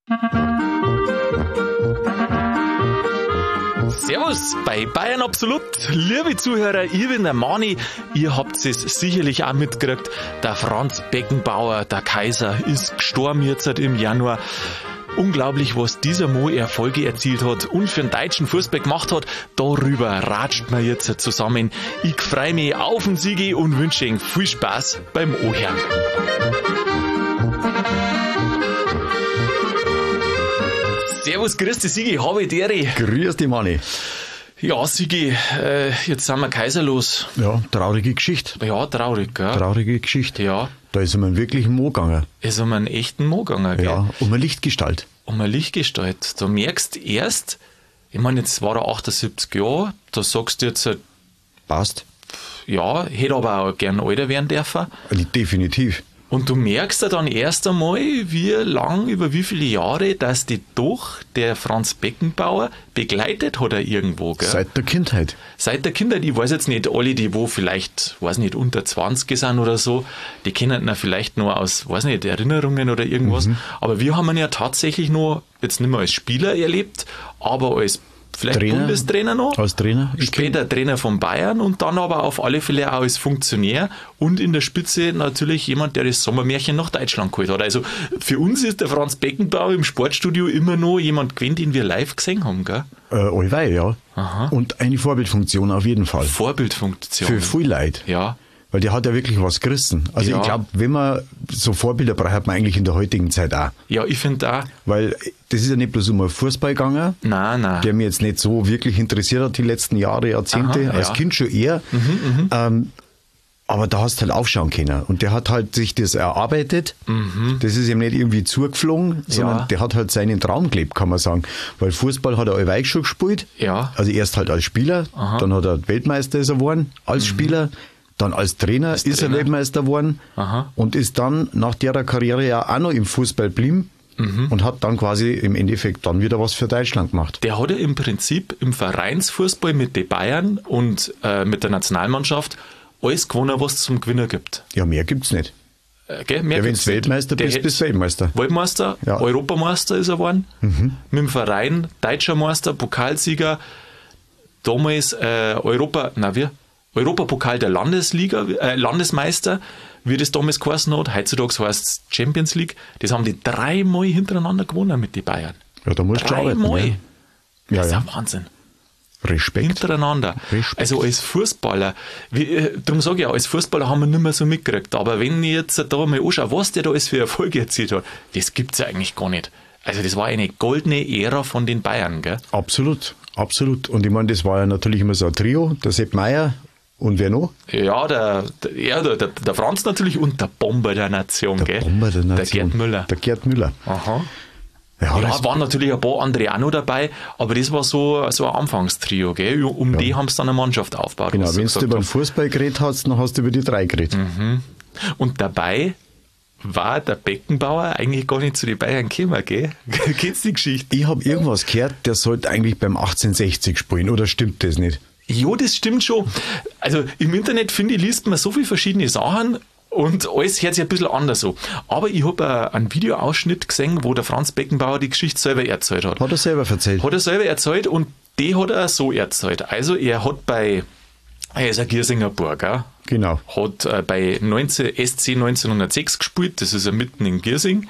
Servus bei Bayern Absolut. Liebe Zuhörer, ich bin der Mani. Ihr habt es sicherlich auch mitgekriegt. Der Franz Beckenbauer, der Kaiser, ist gestorben jetzt im Januar. Unglaublich, was dieser Mo Erfolge erzielt hat und für den deutschen Fußball gemacht hat. Darüber ratscht man jetzt zusammen. Ich freue mich auf den Siegi und wünsche Ihnen viel Spaß beim Ohren. Servus, grüß dich, Sigi, habe die Ehre. Grüß dich, Manni. Ja, Sigi, jetzt sind wir kaiserlos. Ja, traurige Geschichte. Ja, traurig, gell? Traurige Geschichte. Ja. Da ist um einen wirklichen Mo gegangen. Ist um einen echten Mo gegangen, gell? Ja, um eine Lichtgestalt. Um eine Lichtgestalt. Du merkst erst, ich meine, jetzt war er 78 Jahre, da sagst du jetzt, Passt. ja, hätte aber auch gern älter werden dürfen. Definitiv. Und du merkst ja dann erst einmal, wie lang, über wie viele Jahre, dass die doch der Franz Beckenbauer begleitet hat er irgendwo, gell? Seit der Kindheit. Seit der Kindheit, ich weiß jetzt nicht, alle, die wo vielleicht, weiß nicht, unter 20 sind oder so, die kennen ihn vielleicht nur aus, weiß nicht, Erinnerungen oder irgendwas. Aber wir haben ihn ja tatsächlich nur, jetzt nicht mehr als Spieler erlebt, aber als vielleicht Trainer, Bundestrainer noch. Als Trainer. Später Trainer von Bayern und dann aber auf alle Fälle auch als Funktionär und in der Spitze natürlich jemand, der das Sommermärchen nach Deutschland geholt hat. Also für uns ist der Franz Beckenbauer im Sportstudio immer noch jemand gewesen, den wir live gesehen haben, gell? Allweil, ja. Aha. Und eine Vorbildfunktion auf jeden Fall. Vorbildfunktion. Für viel Leute. Ja. Weil der hat ja wirklich was gerissen. Also Ja. ich glaube, wenn man so Vorbilder braucht, hat man eigentlich in der heutigen Zeit auch. Ja, ich finde auch. Weil das ist ja nicht bloß um einen Fußball gegangen, Nein. der mich jetzt nicht so wirklich interessiert hat die letzten Jahre, Jahrzehnte, Aha, als ja. Kind schon eher. Aber da hast du halt aufschauen können. Und der hat halt sich das erarbeitet. Das ist ihm nicht irgendwie zugeflogen, sondern Ja. der hat halt seinen Traum gelebt, kann man sagen. Weil Fußball hat er allweil schon gespielt. Ja. Also erst halt als Spieler, dann hat er Weltmeister ist er geworden, als Spieler. Dann als Trainer ist er Trainer. Weltmeister geworden Aha. und ist dann nach der Karriere ja auch noch im Fußball geblieben und hat dann quasi im Endeffekt dann wieder was für Deutschland gemacht. Der hat ja im Prinzip im Vereinsfußball mit den Bayern und mit der Nationalmannschaft alles gewonnen, was es zum Gewinnen gibt. Ja, mehr gibt's nicht. Gell? Mehr Ja, wenn gibt's du nicht. Weltmeister Der bist, hätt- bist du Weltmeister. Weltmeister, Ja. Europameister ist er geworden, mit dem Verein, Deutscher Meister, Pokalsieger, damals Europapokal der Landesmeister, wie das damals geheißen hat, heutzutage heißt es Champions League, das haben die 3-mal hintereinander gewonnen mit den Bayern. Ja, da musst du arbeiten. 3-mal. Ja. Ja, Das ist ja. ja Wahnsinn. Respekt. Hintereinander. Respekt. Also als Fußballer, darum sage ich ja, als Fußballer haben wir nicht mehr so mitgekriegt. Aber wenn ich jetzt da mal anschaue, was der da alles für Erfolge erzielt hat, das gibt es ja eigentlich gar nicht. Also das war eine goldene Ära von den Bayern, gell? Absolut, absolut. Und ich meine, das war ja natürlich immer so ein Trio, der Sepp Meier und wer noch? Ja, der Franz natürlich und der Bomber der Nation, gell? Bomber der Nation. Der Gerd Müller. Der Gerd Müller. Aha. Ja, Ja, das waren natürlich ein paar andere auch noch dabei, aber das war so ein Anfangstrio, gell? Um die haben sie dann eine Mannschaft aufgebaut. genau, was wenn gesagt du über den haben. Fußball geredet hast, dann hast du über die 3 geredet. Und dabei war der Beckenbauer eigentlich gar nicht zu den Bayern gekommen, gell? Geht's die Geschichte? Ich habe irgendwas gehört, der sollte eigentlich beim 1860 spielen, oder stimmt das nicht? Jo, das stimmt schon. Also im Internet, finde ich, liest man so viele verschiedene Sachen und alles hört sich ein bisschen anders so. Aber ich habe einen Videoausschnitt gesehen, wo der Franz Beckenbauer die Geschichte selber erzählt hat. Hat er selber erzählt? Hat er selber erzählt und die hat er so erzählt. Also er ist ein Giersinger Burger. Genau. Hat bei SC 1906 gespielt, das ist ja mitten in Giersing.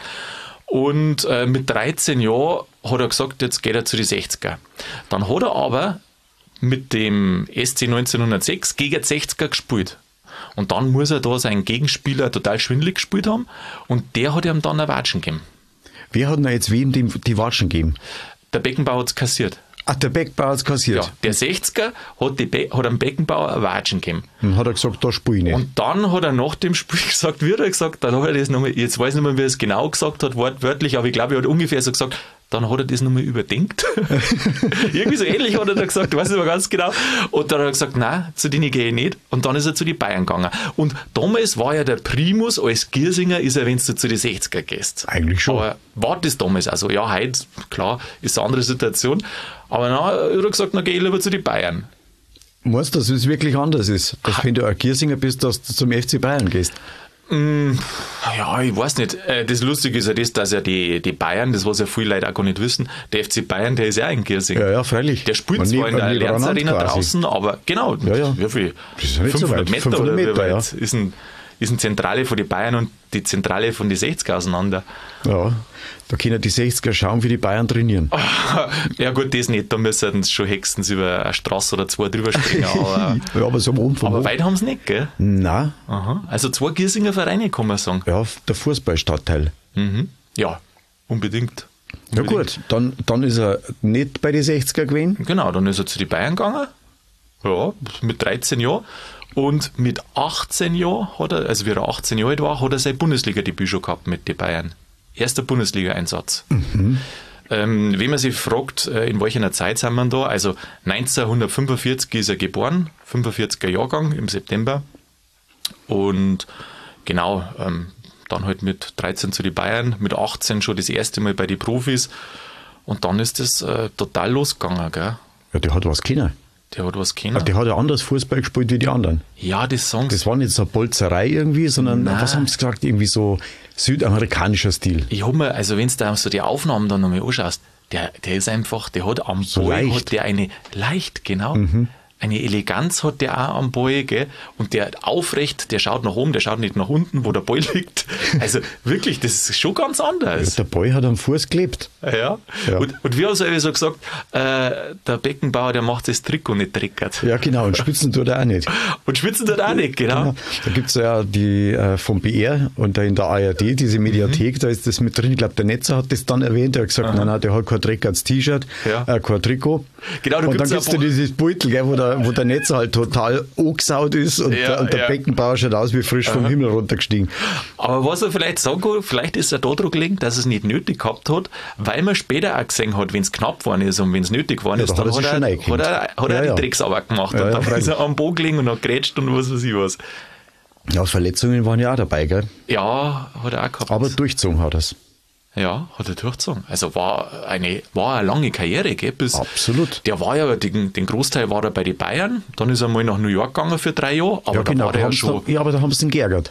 Und mit 13 Jahren hat er gesagt, jetzt geht er zu den 60er. Dann hat er aber mit dem SC 1906 gegen die 60er gespielt. Und dann muss er da seinen Gegenspieler total schwindelig gespielt haben und der hat ihm dann eine Watschen gegeben. Wer hat denn jetzt wem die Watschen gegeben? Der Beckenbauer hat es kassiert. Ach, der Beckenbauer hat es kassiert. Ja, der 60er hat am Beckenbauer eine Watschen gegeben. Dann hat er gesagt, da spiele ich nicht. Und dann hat er nach dem Spiel gesagt, wie hat er gesagt, dann hat er das nochmal, jetzt weiß ich nicht mehr, wie er es genau gesagt hat, wortwörtlich, aber ich glaube, er hat ungefähr so gesagt, dann hat er das nochmal überdenkt. Irgendwie so ähnlich hat er da gesagt, ich weiß nicht mehr ganz genau. Und dann hat er gesagt, nein, zu denen gehe ich nicht. Und dann ist er zu den Bayern gegangen. Und damals war ja der Primus als Giersinger, ist er, wenn du zu den 60er gehst. Eigentlich schon. Aber war das damals also? Ja, heute, klar, ist eine andere Situation. Aber dann hat er gesagt, dann gehe ich lieber zu den Bayern. Meinst du, dass es wirklich anders ist? Dass wenn du ein Giersinger bist, dass du zum FC Bayern gehst? Ja, ich weiß nicht. Das Lustige ist ja das, dass ja die Bayern, das was ja viele Leute auch gar nicht wissen, der FC Bayern, der ist ja auch in Giersing. Ja, freilich. Der spielt zwar in der Allianz Arena draußen, aber genau, wie viel? Das ist nicht 500 so weit. Meter 500 oder Meter, wie weit ja. ist eine Zentrale von den Bayern und die Zentrale von den 60er auseinander. Ja, da können die 60er schauen, wie die Bayern trainieren. Ja gut, das nicht, da müssen sie schon hexens über eine Straße oder zwei drüber springen. Aber, Ja, aber so am Umfang. aber weit haben sie nicht, gell? Nein, Aha. Also 2 Giersinger Vereine, kann man sagen. ja, der Fußballstadtteil. Ja, unbedingt. Ja gut, dann ist er nicht bei den 60er gewesen. Genau, dann ist er zu den Bayern gegangen. Ja, mit 13 Jahren. Und mit 18 Jahren also wie er 18 Jahre alt war, hat er sein Bundesliga-Debüt schon gehabt mit den Bayern. Erster Bundesliga-Einsatz. Wenn man sich fragt, in welcher Zeit sind wir da, also 1945 ist er geboren, 45er Jahrgang im September. Und genau, dann halt mit 13 zu den Bayern, mit 18 schon das erste Mal bei den Profis. Und dann ist das total losgegangen, gell? Ja, der hat was können. Der hat was können. Der hat ja anders Fußball gespielt wie die anderen. Ja, das sagen sie. Das war nicht so eine Bolzerei irgendwie, sondern, Nein. was haben sie gesagt, irgendwie so südamerikanischer Stil. Ich habe mir, also wenn du da so die Aufnahmen dann nochmal anschaust, der ist einfach, der hat am So Ball, leicht. hat der eine, leicht, genau, eine Eleganz hat der auch am Ball, gell, und der aufrecht, der schaut nach oben, der schaut nicht nach unten, wo der Ball liegt. Also wirklich, das ist schon ganz anders. Der Ball hat am Fuß gelebt. Ja. Ja. Und wie hast du so gesagt, der Beckenbauer, der macht das Trikot nicht dreckert. Ja, genau, und schwitzen tut er auch nicht. Und schwitzen tut auch nicht, genau. Da gibt es ja die vom BR und da in der ARD, diese Mediathek, da ist das mit drin. Ich glaube, der Netzer hat das dann erwähnt. Er hat gesagt, nein, der hat kein Dreck als T-Shirt, Ja. kein Trikot. Genau, da und dann gibt's gibt es da dieses Beutel, gell, wo der Netzer halt total angesaut ist und, Ja, der ja. Beckenbauer schaut aus wie frisch vom Himmel runtergestiegen. Aber was er vielleicht sagen kann, vielleicht ist er da dran gelegen, dass er es nicht nötig gehabt hat, weil man später auch gesehen hat, wenn es knapp geworden ist und wenn es nötig geworden Ja, ist, da dann hat er sich schon reingehängt. hat er Ja. die Drecksarbeit gemacht Ja, und ja, dann ist freilich. er am Boden gelegen und hat gerätscht und was weiß ich was. Ja, Verletzungen waren ja auch dabei, gell? Ja, hat er auch gehabt. Aber durchzogen hat er es. Ja, hat er durchgezogen. Also war eine lange Karriere, gell? Absolut. Der war ja, den Großteil war er bei den Bayern, dann ist er mal nach New York gegangen für 3 Jahre, aber Ja, da genau. war er ja schon, Ja, aber da haben sie ihn geärgert.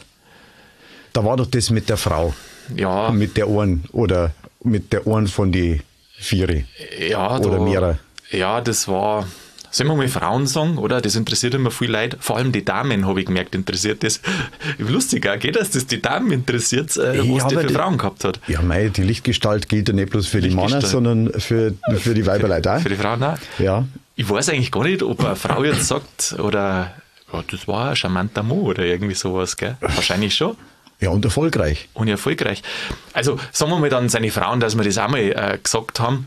Da war doch das mit der Frau, ja, mit der Ohren oder mit der Ohren von die Viere. ja, Oder mehrere. Ja, das war, sollen wir mal Frauen sagen, oder? Das interessiert immer viel Leute. Vor allem die Damen, habe ich gemerkt, interessiert das. Lustig auch, geht, dass das die Damen interessiert, was Ja, der aber für Frauen gehabt hat. Ja, mei, die Lichtgestalt gilt ja nicht bloß für die Männer, Lichtgestalt. sondern für die Weiberleute auch. Für die Frauen auch. Ja. Ich weiß eigentlich gar nicht, ob eine Frau jetzt sagt, oder, ja, das war ein charmanter Mo oder irgendwie sowas, gell? Wahrscheinlich schon. Ja, und erfolgreich. Und erfolgreich. Also sagen wir mal dann seine Frauen, dass wir das auch mal gesagt haben,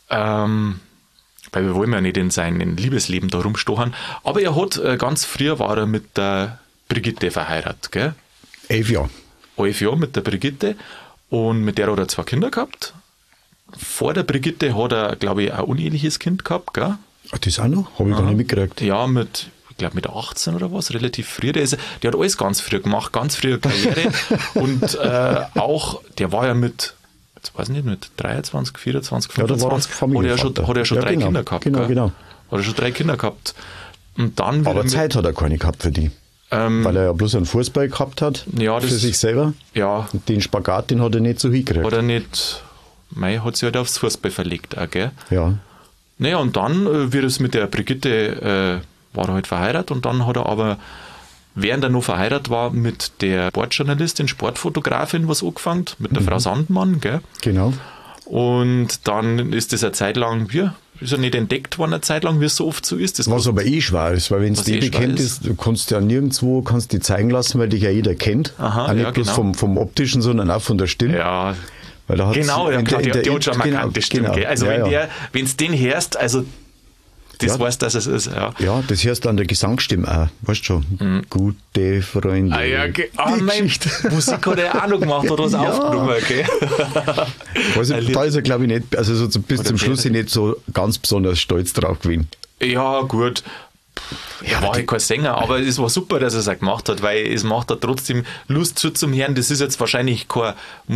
weil wir wollen ja nicht in seinem Liebesleben da rumstochern, aber er hat, ganz früher war er mit der Brigitte verheiratet, gell? 11 Jahre. 11 Jahre mit der Brigitte und mit der hat er 2 Kinder gehabt. Vor der Brigitte hat er, glaube ich, ein uneheliches Kind gehabt, gell? Ach, das auch noch? Habe ich gar nicht mitgekriegt. Ja, ich glaube mit 18 oder was, relativ früh. Der hat alles ganz früh gemacht, ganz frühe Karriere. Und auch, der war ja mit, jetzt weiß ich nicht, mit 23, 24, Ja, da war er 25, Familienvater. hat er schon Ja, 3 genau. Kinder gehabt. Genau, gell? genau. Hat er schon 3 Kinder gehabt. Und dann wieder Aber Zeit hat er keine gehabt für die. Weil er ja bloß einen Fußball gehabt hat Ja, für das- sich selber. ja, Und den Spagat, den hat er nicht so hingekriegt. hat er nicht, hat sich halt aufs Fußball verlegt auch, gell? Ja. Naja, und dann, wie das mit der Brigitte, war er halt verheiratet und dann hat er aber, während er noch verheiratet war, mit der Sportjournalistin, Sportfotografin was angefangen, mit der Frau Sandmann, gell? Genau. Und dann ist das eine Zeit lang, ist er nicht entdeckt worden, eine Zeit lang, wie es so oft so ist. Das Was aber schwer ist, weil wenn es Was die schwer bekannt ist. ist, du kannst ja nirgendwo kannst die zeigen lassen, weil dich ja jeder kennt. Aha, auch nicht ja, bloß genau. vom Optischen, sondern auch von der Stimme. ja, Weil da hat's genau, ja, in klar, der- die hat schon markante Stimme, gell? Also ja, wenn du den hörst, also das Ja. weißt, dass es ist, ja. Ja, das hörst du an der Gesangsstimme auch, weißt schon. Gute Freunde. Ah, ja, Die mein Geschichte. Musik hat er auch noch gemacht, hat was Ja. aufgenommen, gell? Also, Ein Lied. da ist er, glaube ich, nicht, also so bis Oder zum Schluss der- nicht so ganz besonders stolz drauf gewesen. Ja, gut. Er war halt kein Sänger, aber es war super, dass er es auch gemacht hat, weil es macht da trotzdem Lust zum Hören. Das ist jetzt wahrscheinlich kein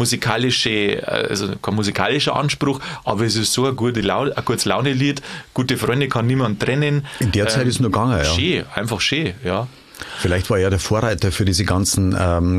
musikalischer Anspruch, aber es ist so ein gutes Laune-Lied. Gute Freunde kann niemand trennen. In der Zeit ist es noch gegangen, ja. Schön, einfach schön, ja. Vielleicht war er der Vorreiter für diese ganzen,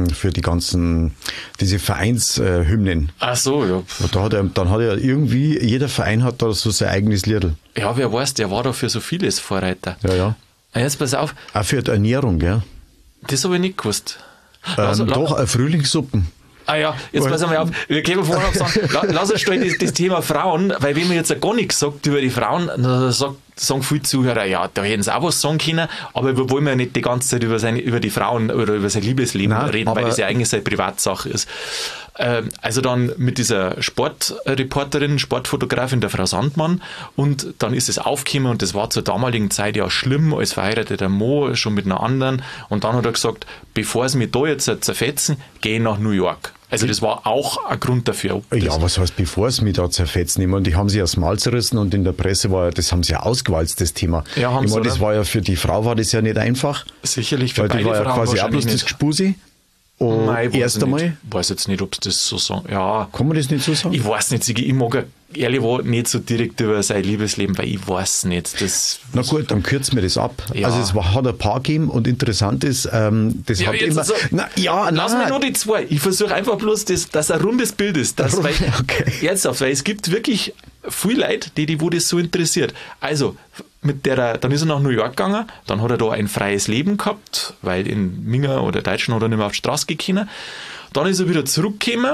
diese Vereinshymnen. Ach so, ja. Und dann hat er irgendwie, jeder Verein hat da so sein eigenes Liedl. Ja, wer weiß, der war da für so vieles Vorreiter. Ja. Jetzt pass auf. Auch für die Ernährung, gell? Das habe ich nicht gewusst. Doch, Frühlingssuppen. Ah ja, jetzt pass mal auf. Wir können vorher noch sagen, lass uns schnell das Thema Frauen, weil wenn man jetzt gar nichts sagt über die Frauen, dann sagen viele Zuhörer, ja, da hätten sie auch was sagen können, aber wir wollen ja nicht die ganze Zeit über die Frauen oder über sein Liebesleben reden, weil das ja eigentlich seine Privatsache ist. Also dann mit dieser Sportreporterin, Sportfotografin, der Frau Sandmann, und dann ist es aufgekommen und das war zur damaligen Zeit ja schlimm, als verheirateter Mo, schon mit einer anderen, und dann hat er gesagt, bevor sie mich da jetzt zerfetzen, gehe ich nach New York. Also das war auch ein Grund dafür. Ja, was heißt, bevor sie mich da zerfetzen? Ich meine, die haben sich aufs Maul zerrissen und in der Presse war das haben sie ja ausgewalzt, das Thema. Ja, haben ich meine, sie, das war ja für die Frau war das ja nicht einfach. Sicherlich für weil beide die war ja Frauen quasi auch bloß das Gespusi. Nein, erst einmal. Ich weiß jetzt nicht, ob sie das so sagen. Ja. Kann man das nicht so sagen? Ich weiß nicht, Sigi, ich mag ehrlich nicht so direkt über sein Liebesleben, weil ich weiß nicht. Na gut, dann kürzen wir das ab. Ja. Also es hat ein paar gegeben und interessant ist, das hat immer... Also, lass mir nur die zwei. Ich versuche einfach bloß, dass ein rundes Bild ist. Weil es gibt wirklich viele Leute, wo das so interessiert. Also, dann ist er nach New York gegangen, dann hat er da ein freies Leben gehabt, weil in Minga oder Deutschland hat er nicht mehr auf die Straße gekommen. Dann ist er wieder zurückgekommen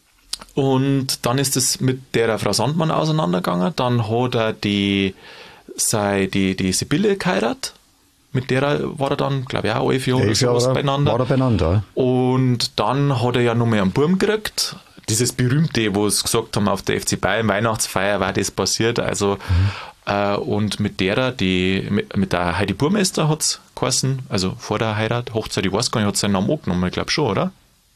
und dann ist es mit der Frau Sandmann auseinandergegangen. Dann hat er die Sibylle geheiratet. Mit der war er dann, glaube ich, auch 11 Jahre oder sowas beieinander. War er beieinander. Und dann hat er ja noch mehr einen Buben gekriegt. Dieses berühmte, wo sie gesagt haben, auf der FC Bayern Weihnachtsfeier war das passiert. Also, und mit der Heidi Burmester hat es geheißen, also vor der Heirat, Hochzeit, ich weiß gar nicht, hat seinen Namen angenommen, ich glaube schon, oder?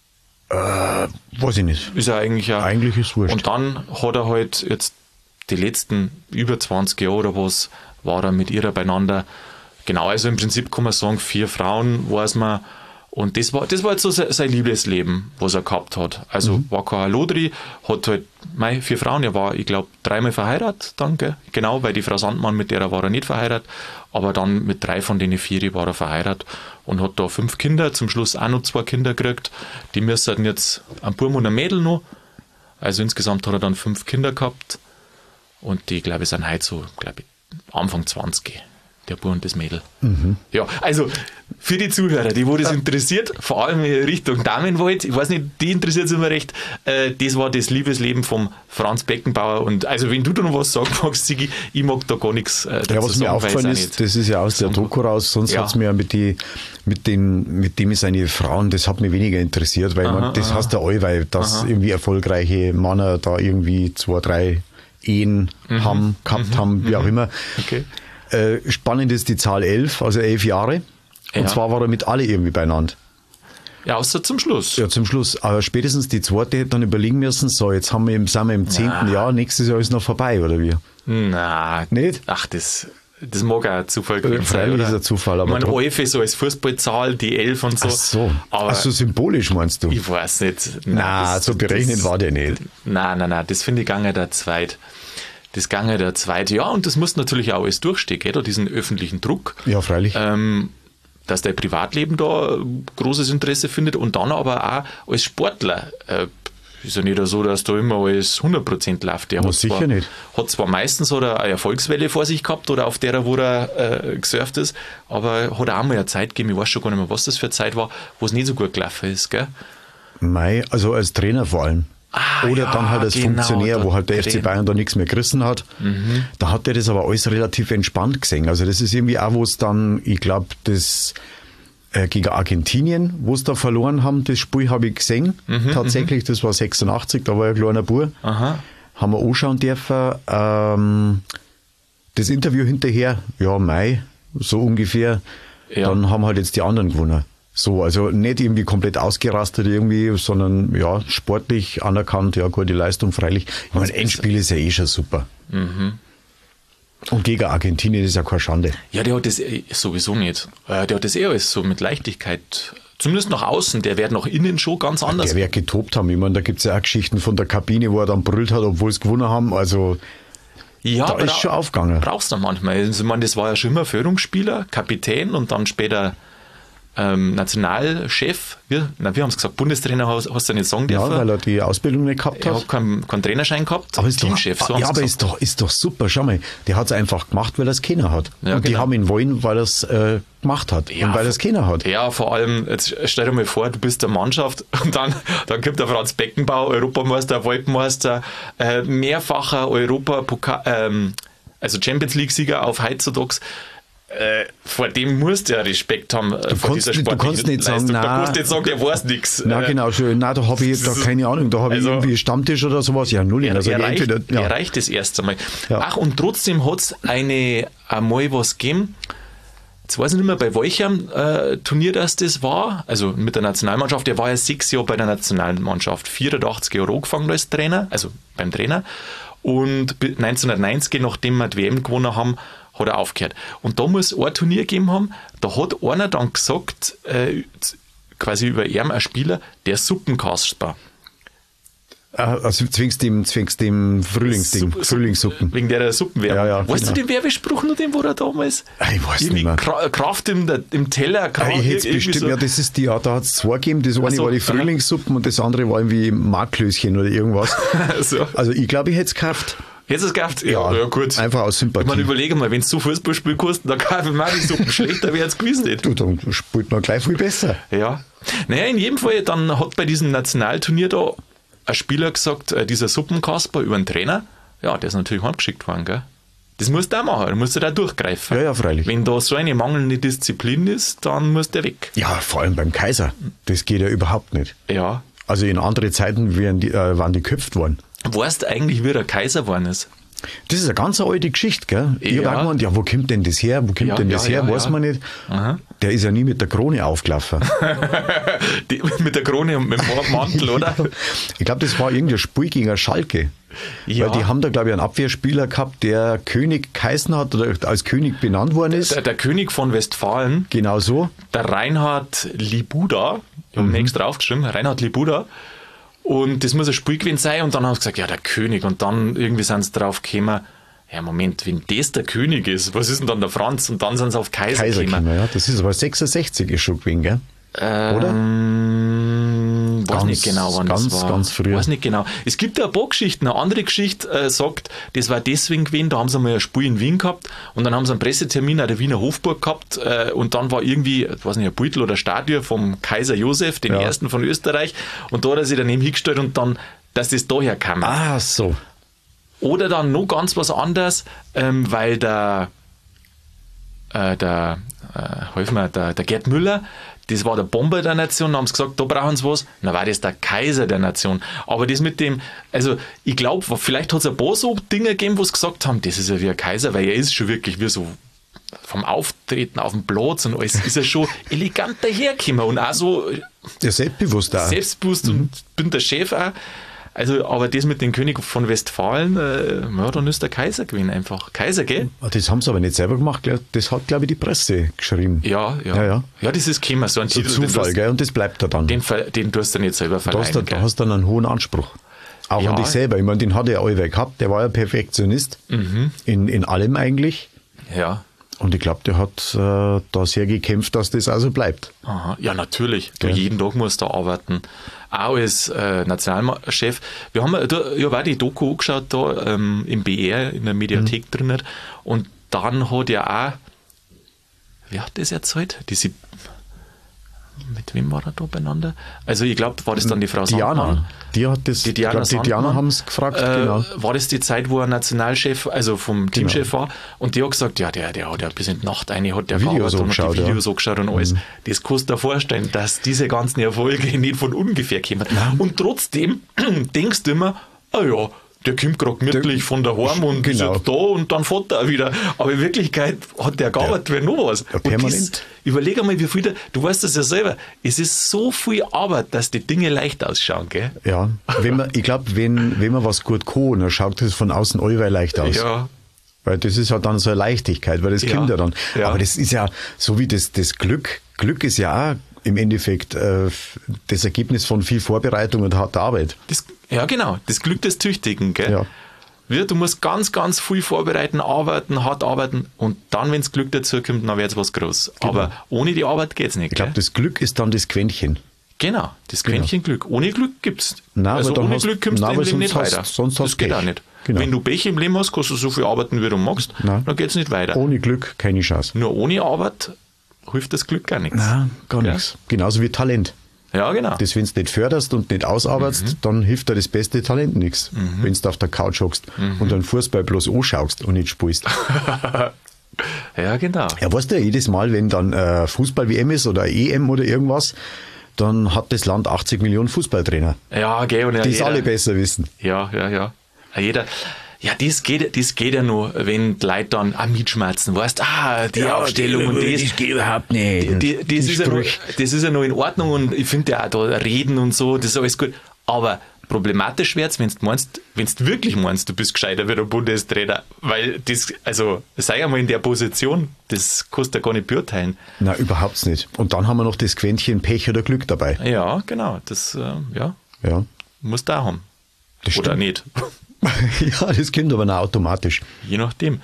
Weiß ich nicht. Ist ja eigentlich Eigentlich ist es wurscht. Und dann hat er halt jetzt die letzten über 20 Jahre oder was, war er mit ihrer beieinander. Genau, also im Prinzip kann man sagen, 4 Frauen, weiß man. Und das war jetzt so sein Liebesleben, was er gehabt hat. Also war kein Lodri, hat halt 4 Frauen, er war, ich glaube, 3-mal verheiratet dann, gell? Genau, weil die Frau Sandmann, mit der war er nicht verheiratet, aber dann mit 3 von den 4 war er verheiratet und hat da 5 Kinder, zum Schluss auch noch 2 Kinder gekriegt. Die müssen jetzt ein Burm und ein Mädel noch. Also insgesamt hat er dann 5 Kinder gehabt und die, glaube ich, sind heute so, glaube ich, Anfang 20. Der Bub und das Mädel. Ja, also für die Zuhörer, die wo das interessiert, vor allem in Richtung Damenwald, ich weiß nicht, die interessiert es immer recht, das war das Liebesleben vom Franz Beckenbauer. Und also wenn du da noch was sagen magst, Sigi, ich mag da gar nichts dazu was mir aufgefallen ist, das ist ja aus der Doku raus, sonst hat es mir mit dem ist eine Frauen, das hat mich weniger interessiert, weil das heißt ja allweil, dass irgendwie erfolgreiche Männer da irgendwie 2, 3 Ehen gehabt haben, wie auch immer. Okay. Spannend ist die Zahl 11, also 11 Jahre. Und zwar war er mit alle irgendwie beieinander. Ja, außer zum Schluss. Ja, zum Schluss. Aber spätestens die zweite hätte dann überlegen müssen, so, jetzt sind wir im 10. Jahr, nächstes Jahr ist noch vorbei, oder wie? Nein. Nicht? Ach, das mag auch ein Zufall gewesen sein. Freilich ist ein Zufall. Aber ich meine, 11 so als Fußballzahl, die 11 und so. Ach so. Aber also symbolisch meinst du? Ich weiß nicht. Nein, so berechnet war der nicht. Nein, das finde ich gange der Zweit. Das gange der Zweite. Ja, und das muss natürlich auch alles durchstehen, gell, diesen öffentlichen Druck. Ja, freilich. Dass der Privatleben da großes Interesse findet und dann aber auch als Sportler. Ist ja nicht so, dass da immer alles 100% läuft. Der hat zwar meistens eine Erfolgswelle vor sich gehabt oder auf der wo er gesurft ist, aber hat auch mal eine Zeit gegeben, ich weiß schon gar nicht mehr, was das für eine Zeit war, wo es nicht so gut gelaufen ist. Gell? Also als Trainer vor allem. Oder dann halt als Funktionär, wo halt der FC Bayern da nichts mehr gerissen hat. Da hat er das aber alles relativ entspannt gesehen. Also das ist irgendwie auch, wo es dann, ich glaube, das gegen Argentinien, wo es da verloren haben, das Spiel habe ich gesehen. Tatsächlich, das war 86, da war ein kleiner Bub. Haben wir anschauen dürfen. Das Interview hinterher, so ungefähr. Ja. Dann haben halt jetzt die anderen gewonnen. So, also nicht irgendwie komplett ausgerastet irgendwie, sondern sportlich anerkannt, gute Leistung, freilich. Ich meine, Endspiel ist ja eh schon super. Und gegen Argentinien ist ja keine Schande. Ja, der hat das sowieso nicht. Der hat das alles so mit Leichtigkeit, zumindest nach außen, der wird nach innen schon ganz anders. Der wird getobt haben. Ich meine, da gibt es ja auch Geschichten von der Kabine, wo er dann brüllt hat, obwohl es gewonnen haben. Also da ist schon aufgegangen. Brauchst du manchmal. Also, ich meine, das war ja schon immer Führungsspieler, Kapitän und dann später Nationalchef, wir haben es gesagt, Bundestrainer hast du nicht sagen dürfen. Ja, weil er die Ausbildung nicht gehabt hat. Er hat keinen Trainerschein gehabt. Aber Teamchef, so ja, aber ist doch super. Schau mal, der hat es einfach gemacht, weil er es kennen hat. Ja, und die haben ihn wollen, weil er es gemacht hat und weil er es kennen hat. Ja, vor allem, jetzt stell dir mal vor, du bist der Mannschaft und dann kommt der Franz Beckenbauer, Europameister, Weltmeister, mehrfacher Europapokal, also Champions League-Sieger auf heutzutage. Vor dem musst du ja Respekt haben. Du kannst nicht sagen, da kannst du nicht sagen, der weiß nichts. Na genau, schön. Na, da habe ich da keine Ahnung. Da habe ich irgendwie Stammtisch oder sowas. Ja, null. Er reicht das erst einmal. Ja. Ach, und trotzdem hat es einmal was gegeben. Jetzt weiß ich nicht mehr, bei welchem Turnier das war. Also mit der Nationalmannschaft. Der war ja 6 Jahre bei der Nationalmannschaft. 84 Jahre angefangen als Trainer, also beim Trainer. Und 1990, nachdem wir die WM gewonnen haben, hat er aufgehört. Und da muss ein Turnier gegeben haben, da hat einer dann gesagt, quasi über ihn ein Spieler, der Suppenkasper. Also zwingst dem Frühlingsding, Frühlingssuppen. Wegen der Suppenwerbung. Ja, weißt du den Werbespruch noch, den wo er damals? Ich weiß nicht mehr. Kraft im Teller. Ich hätte bestimmt, so. Ja, das ist da hat es zwei gegeben. Das eine war die Frühlingssuppen und das andere war irgendwie Marklöschen oder irgendwas. So. Also ich glaube, ich hätte es gekauft. Hättest du es gekauft? Ja, gut. Einfach aus Sympathie. Ich meine, überlege mal, wenn du so Fußball spielen kannst, dann kaufe ich mir die Suppen schlechter, wäre es gewesen nicht. Du, dann spielt man gleich viel besser. Ja. Naja, in jedem Fall, dann hat bei diesem Nationalturnier da ein Spieler gesagt, dieser Suppenkasper über einen Trainer, ja, der ist natürlich heimgeschickt worden, gell? Das musst du auch machen, du musst da durchgreifen. Ja, freilich. Wenn da so eine mangelnde Disziplin ist, dann muss der weg. Ja, vor allem beim Kaiser. Das geht ja überhaupt nicht. Ja. Also in andere Zeiten waren die geköpft worden. Weißt du eigentlich, wie der Kaiser geworden ist? Das ist eine ganz alte Geschichte, gell? Ich habe auch gemeint, ja, wo kommt denn das her? Weiß man nicht. Aha. Der ist ja nie mit der Krone aufgelaufen. Mit der Krone und mit dem Mantel, oder? Ich glaube, das war irgendein Spiel gegen Schalke. Ja. Weil die haben da, glaube ich, einen Abwehrspieler gehabt, der König geheißen hat oder als König benannt worden ist. Der König von Westfalen. Genau so. Der Reinhard Libuda. Ich habe nichts draufgeschrieben. Reinhard Libuda. Und das muss ein Spiel gewesen sein. Und dann haben sie gesagt, ja, der König. Und dann irgendwie sind sie drauf gekommen, ja, Moment, wenn das der König ist, was ist denn dann der Franz? Und dann sind sie auf Kaiser gekommen. Ja, das ist aber 66 ist schon gewesen, gell? Oder? Weiß nicht genau, wann das war. Ganz früh. Weiß nicht genau. Es gibt ja ein paar Geschichten. Eine andere Geschichte sagt, das war deswegen gewesen, da haben sie mal ein Spiel in Wien gehabt und dann haben sie einen Pressetermin an der Wiener Hofburg gehabt und dann war irgendwie, ich weiß nicht, ein Beutel oder Statue vom Kaiser Josef, den ersten von Österreich, und da hat er sich daneben hingestellt und dann, dass das daher kam. Ah, so. Oder dann noch ganz was anderes, weil der Gerd Müller, das war der Bomber der Nation, da haben sie gesagt, da brauchen sie was, dann war das der Kaiser der Nation. Aber das mit dem, also ich glaube, vielleicht hat es ein paar so Dinge gegeben, wo sie gesagt haben, das ist ja wie ein Kaiser, weil er ist schon wirklich wie so vom Auftreten auf dem Platz und alles ist er schon elegant dahergekommen und auch so selbstbewusst auch. Selbstbewusst und bin der Chef auch. Also, aber das mit dem König von Westfalen, ja, dann ist der Kaiser gewesen einfach. Kaiser, gell? Das haben sie aber nicht selber gemacht, das hat, glaube ich, die Presse geschrieben. Ja, das ist gekommen, so ein Titel. Zufall, gell? Und das bleibt da dann. Den tust du nicht selber verleihen. Da hast du dann einen hohen Anspruch. Auch an dich selber. Ich meine, den hat er allweil gehabt, der war ja Perfektionist. In allem eigentlich. Ja. Und ich glaube, der hat da sehr gekämpft, dass das also bleibt. Aha. Ja, natürlich. Du, jeden Tag musst du arbeiten. Auch als Nationalchef. Ich habe auch die Doku angeschaut da im BR, in der Mediathek drin. Und dann hat er auch, wie hat das erzählt? Mit wem war er da beieinander? Also ich glaube, war das dann die Frau Diana. Sandmann? Die Diana haben es gefragt, genau. War das die Zeit, wo er Nationalchef, also vom Teamchef war? Und die hat gesagt, ja, der hat ja bis in die Nacht hat der Videos angeschaut, die Videos angeschaut und alles. Das kannst du dir vorstellen, dass diese ganzen Erfolge nicht von ungefähr kommen. Und trotzdem denkst du immer, ja, der kommt gerade gemütlich von daheim und ist jetzt da und dann fährt er auch wieder. Aber in Wirklichkeit hat der gearbeitet wie noch was. Überleg einmal, wie viel du weißt das ja selber, es ist so viel Arbeit, dass die Dinge leicht ausschauen, gell? Ja, ich glaube, wenn man was gut kann, dann schaut das von außen allweil leicht aus. Ja. Weil das ist ja dann so eine Leichtigkeit, weil das kommt ja dann. Ja. Aber das ist ja so wie das Glück. Glück ist ja auch im Endeffekt das Ergebnis von viel Vorbereitung und harter Arbeit. Ja, genau. Das Glück des Tüchtigen, gell? Ja. Du musst ganz, ganz viel vorbereiten, arbeiten, hart arbeiten und dann, wenn das Glück dazu kommt, dann wird es was groß. Genau. Aber ohne die Arbeit geht es nicht. Ich glaube, das Glück ist dann das Quäntchen. Genau, das Quäntchen Glück. Ohne Glück gibt's. Nein, also ohne Glück kommst du im Leben nicht weiter. Sonst das geht auch nicht. Genau. Wenn du Pech im Leben hast, kannst du so viel arbeiten, wie du magst, dann geht es nicht weiter. Ohne Glück keine Chance. Nur ohne Arbeit hilft das Glück gar nichts. Nein, gar nichts. Genauso wie Talent. Ja, genau. Das, wenn du nicht förderst und nicht ausarbeitest, dann hilft dir das beste Talent nichts. Wenn du auf der Couch hockst und einen Fußball bloß anschaust und nicht spielst. Ja, genau. Ja, weißt du, jedes Mal, wenn dann Fußball-WM ist oder EM oder irgendwas, dann hat das Land 80 Millionen Fußballtrainer. Ja, gell. Und die es alle besser wissen. Ja. Jeder. Ja, das geht ja nur, wenn die Leute dann auch mitschmerzen, weißt, die Aufstellung und das. Das geht überhaupt nicht. Das ist ja noch in Ordnung und ich finde ja auch da reden und so, das ist alles gut. Aber problematisch wird's, wenn du wirklich meinst, du bist gescheiter wie der Bundestrainer, weil das, also, sei einmal in der Position, das kannst du ja gar nicht beurteilen. Nein, überhaupt nicht. Und dann haben wir noch das Quäntchen Pech oder Glück dabei. Ja, genau, das, musst du auch haben. Das oder stimmt. nicht. Ja, das kommt aber noch automatisch. Je nachdem.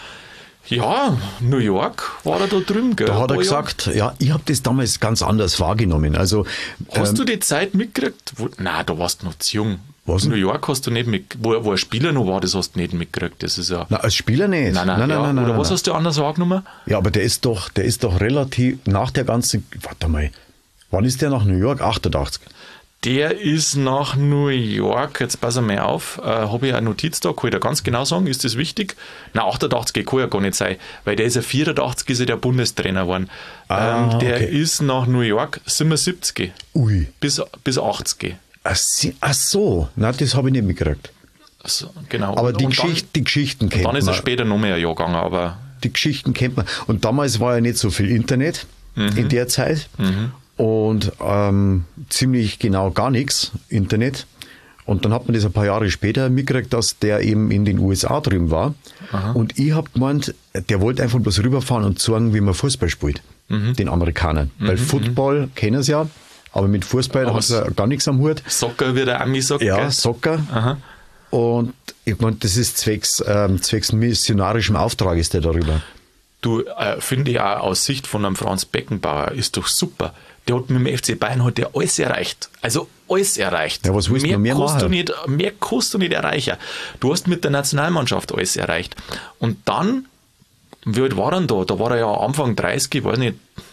Ja, New York war er da drüben, gell? Da hat er gesagt, ich habe das damals ganz anders wahrgenommen. Also, hast du die Zeit mitgekriegt? Nein, da warst du noch zu jung. Was? New York hast du nicht mitgekriegt. Wo ein Spieler noch war, das hast du nicht mitgekriegt. Das ist ja. Na, als Spieler nicht. Nein. Oder was hast du anders wahrgenommen? Ja, aber der ist doch relativ nach der ganzen. Warte mal, wann ist der nach New York? 88. Der ist nach New York, jetzt pass mal auf, habe ich eine Notiz da, kann ich da ganz genau sagen, ist das wichtig? Nein, 88 kann ja gar nicht sein, weil der ist ja 84, ist ja der Bundestrainer geworden. Der ist nach New York 77. Ui. Bis 80. Ach so, nein, das habe ich nicht mitgekriegt. Also, genau. Aber die Geschichten kennt man. Dann ist er später noch mehr ein Jahr gegangen, aber. Die Geschichten kennt man. Und damals war ja nicht so viel Internet in der Zeit. Und ziemlich genau gar nichts Internet. Und dann hat man das ein paar Jahre später mitgekriegt, dass der eben in den USA drüben war. Aha. Und ich habe gemeint, der wollte einfach bloß rüberfahren und zeigen, wie man Fußball spielt, den Amerikanern. Weil Football kennen sie ja, aber mit Fußball haben sie gar nichts am Hut. Soccer, wie der Ami sagt. Ja, gell? Soccer. Aha. Und ich meine, das ist zwecks missionarischem Auftrag ist der darüber. Du, finde ich auch aus Sicht von einem Franz Beckenbauer ist doch super. Der hat mit dem FC Bayern heute alles erreicht. Also alles erreicht. Ja, was willst du noch mehr machen? Mehr kannst du nicht erreichen. Du hast mit der Nationalmannschaft alles erreicht. Und dann, wie alt war er da? Da war er ja Anfang 30, ich weiß nicht,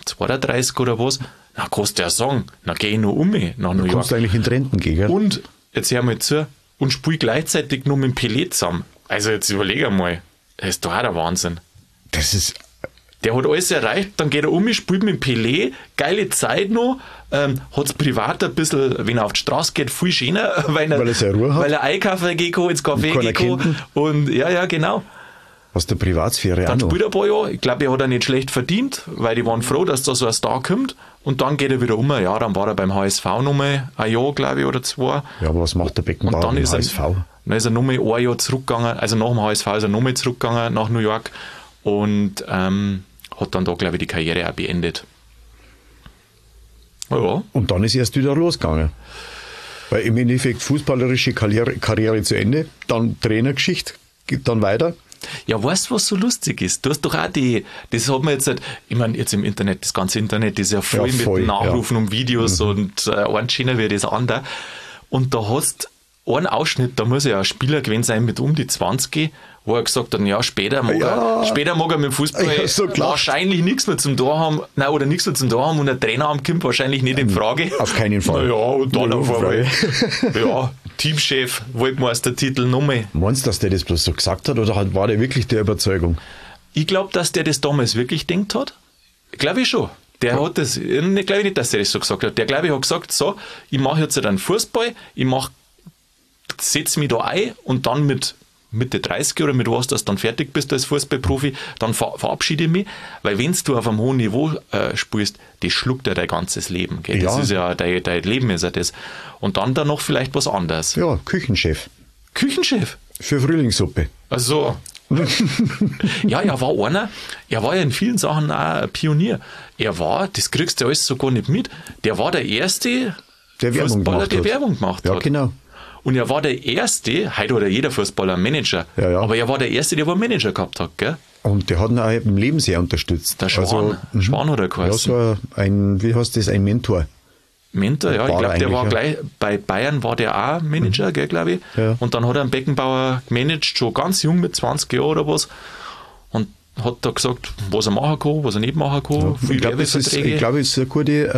32 oder was. Na, kannst du ja sagen, na geh ich noch um mich nach New York. Du kannst eigentlich in die Renten gehen, gell? Und, jetzt hör mal zu, und spiel gleichzeitig noch mit dem Pelé zusammen. Also jetzt überleg einmal, das ist doch auch der Wahnsinn. Das ist... Der hat alles erreicht, dann geht er um, spielt mit dem Pelé, geile Zeit noch, hat es privat ein bisschen, wenn er auf die Straße geht, viel schöner, weil er seine Ruhe hat. Weil er einkaufen geht, ins Café geht und ja, genau. Aus der Privatsphäre dann auch noch. Spielt er ein paar Jahre, ich glaube, er hat er nicht schlecht verdient, weil die waren froh, dass da so ein Star kommt und dann geht er wieder um, ja, dann war er beim HSV nochmal ein Jahr, glaube ich, oder 2. Ja, aber was macht der Beckenbauer beim HSV? Dann ist er nochmal ein Jahr zurückgegangen, also nach dem HSV ist er nochmal zurückgegangen nach New York und hat dann da, glaube ich, die Karriere auch beendet. Ja. Und dann ist erst wieder losgegangen. Weil im Endeffekt fußballerische Karriere zu Ende, dann Trainergeschichte, geht dann weiter. Ja, weißt du, was so lustig ist? Du hast doch auch das hat man jetzt halt, ich meine, jetzt im Internet, das ganze Internet ist ja voll, mit Nachrufen und Videos und ein schöner wie das andere. Und da hast einen Ausschnitt, da muss ja ein Spieler gewesen sein mit um die 20, wo er gesagt hat, ja, später mag er mit dem Fußball wahrscheinlich nichts mehr zum Tor haben, oder nichts mehr zum Tor haben und ein Trainer am kommt wahrscheinlich nicht in Frage. Auf keinen Fall. Ja, und dann auf einmal, Teamchef, Weltmeistertitel nochmal. Meinst du, dass der das bloß so gesagt hat oder war der wirklich der Überzeugung? Ich glaube, dass der das damals wirklich gedacht hat. Glaube ich schon. Der hat das, ich glaube nicht, dass der das so gesagt hat. Der, glaube ich, hat gesagt, so, ich mache jetzt einen Fußball, setze mich da ein und dann mit Mitte 30 oder mit was, dass du dann fertig bist als Fußballprofi, dann verabschiede ich mich, weil wenn du auf einem hohen Niveau spielst, das schluckt ja dein ganzes Leben. Gell? Das ist ja, dein Leben ist ja das. Und dann noch vielleicht was anderes. Ja, Küchenchef. Küchenchef? Für Frühlingssuppe. Also ja, er war ja in vielen Sachen auch ein Pionier. Das kriegst du alles so gar nicht mit, der war der erste der Werbung Fußballer, der Werbung gemacht hat. Ja, genau. Und er war der Erste, heute hat ja jeder Fußballer einen Manager, aber er war der Erste, der einen Manager gehabt hat, gell? Und der hat ihn auch im Leben sehr unterstützt. Der Schwan, Schwan hat er geheißen. Ja, so wie heißt das, ein Mentor. Mentor, ja, ich glaube, der war gleich, bei Bayern war der auch Manager, gell, glaube ich. Ja. Und dann hat er einen Beckenbauer gemanagt, schon ganz jung, mit 20 Jahren oder was. Und hat da gesagt, was er machen kann, was er nicht machen kann. Ja, ich glaube, es ist ein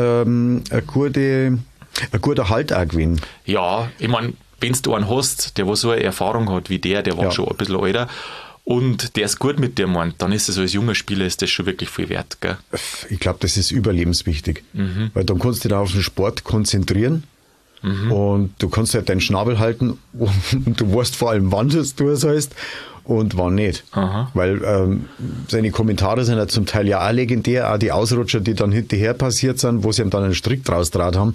guter Halt auch gewesen. Ja, ich meine, wenn du einen hast, der so eine Erfahrung hat wie der war schon ein bisschen älter und der ist gut mit dir meint, dann ist das als junger Spieler ist das schon wirklich viel wert. Gell? Ich glaube, das ist überlebenswichtig, weil dann kannst du dich auf den Sport konzentrieren und du kannst halt deinen Schnabel halten und du weißt vor allem, wann du es tun sollst und wann nicht. Aha. Weil seine Kommentare sind ja zum Teil ja auch legendär, auch die Ausrutscher, die dann hinterher passiert sind, wo sie ihm dann einen Strick draus draht haben.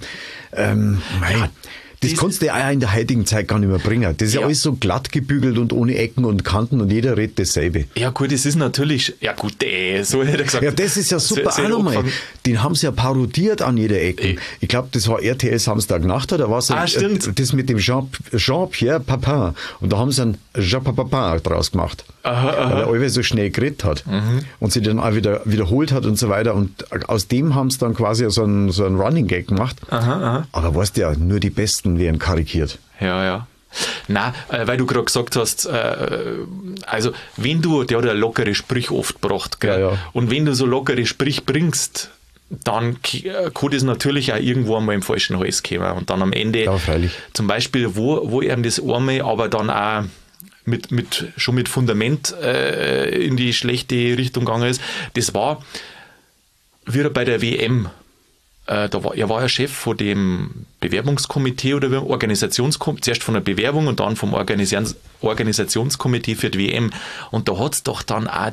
Das kannst du ja auch in der heutigen Zeit gar nicht mehr bringen. Das ist ja alles so glatt gebügelt und ohne Ecken und Kanten und jeder redet dasselbe. Ja gut, das ist natürlich, so hätte er gesagt. Ja, das ist ja super auch nochmal. Den haben sie ja parodiert an jeder Ecke. Ich glaube, das war RTL Samstagnacht, da war so das mit dem Jean-Pierre Papin. Und da haben sie einen Jean Papin draus gemacht. Weil er alles so schnell geredet hat. Und sie dann auch wiederholt hat und so weiter. Und aus dem haben sie dann quasi so einen Running Gag gemacht. Aber weißt du ja, nur die Besten werden karikiert. Ja. Nein, weil du gerade gesagt hast, also wenn der hat ja lockere Sprüche oft gebracht, gell? Ja. Und wenn du so lockere Sprüche bringst, dann kann das natürlich auch irgendwo einmal im falschen Hals kommen. Und dann am Ende, zum Beispiel, wo ihm das einmal, aber dann auch schon mit Fundament in die schlechte Richtung gegangen ist, das war wieder bei der WM. Er war ja Chef von dem Bewerbungskomitee oder Organisationskomitee, zuerst von der Bewerbung und dann vom Organisationskomitee für die WM. Und da hat es doch dann auch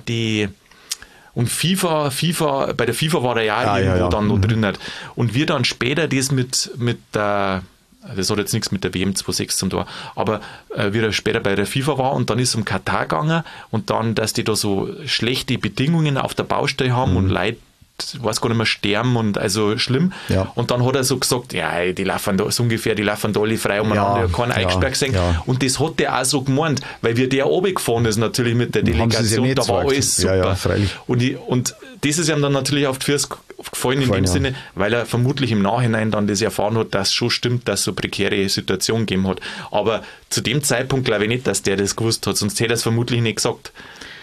und FIFA, bei der FIFA war er ja irgendwo dann noch drin. Und wir dann später das mit der, das hat jetzt nichts mit der WM 26 zum Tor, aber wie er später bei der FIFA war und dann ist es um Katar gegangen und dann, dass die da so schlechte Bedingungen auf der Baustelle haben und Leute, weiß gar nicht mehr, sterben und also schlimm. Ja. Und dann hat er so gesagt, ja, die laufen da so ungefähr, die laufen da alle frei umeinander, keinen eingesperrt gesehen. Ja. Und das hat der auch so gemeint, weil wie der runtergefahren ist natürlich mit der Delegation, da war alles super. Ja, freilich. Und das ist ihm dann natürlich auf die Füße gefallen in dem Sinne, weil er vermutlich im Nachhinein dann das erfahren hat, dass es schon stimmt, dass es so prekäre Situationen gegeben hat. Aber zu dem Zeitpunkt glaube ich nicht, dass der das gewusst hat, sonst hätte er es vermutlich nicht gesagt.